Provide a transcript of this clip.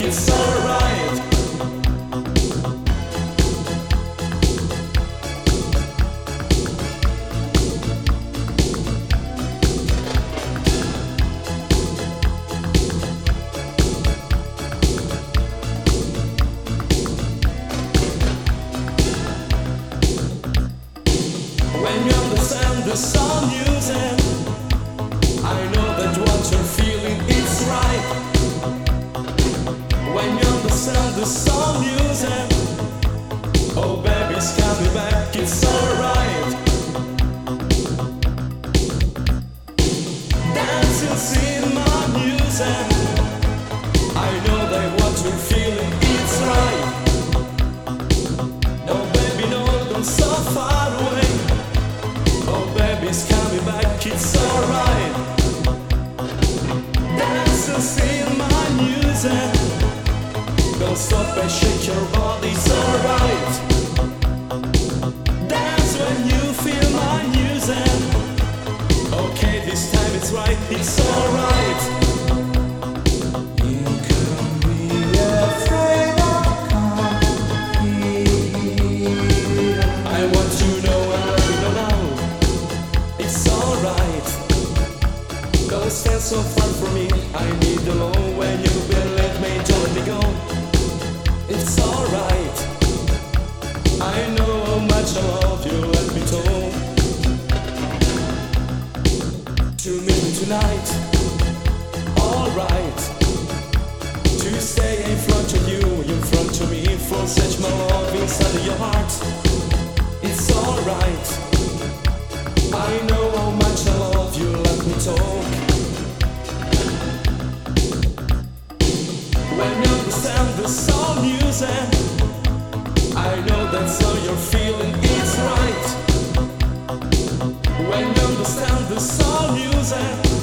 it's alright. When you understand the song using, I know that what you're feeling is right. When you understand the song using, oh baby, it's coming back, it's alright. Dancing in my music, I know that what you're feeling is right. No baby, no, don't so far away. Oh baby, it's coming back, it's alright. Dancing in my music, don't stop and shake your body, it's alright. Dance when you feel my music. Okay, this time it's right, it's alright. You can be afraid of competition. I want you to know and let you know now. It's alright. Don't stand so far from me. I need the love when you will let me, don't let me go. It's alright. I know how much I love you, let me know. To meet me tonight. Alright. To stay in front of you, in front of me, for such my love inside of your heart. It's alright. I know how much I love you, let me talk. When you understand the song music, I know that's how you're feeling, it's right. When you understand the song music,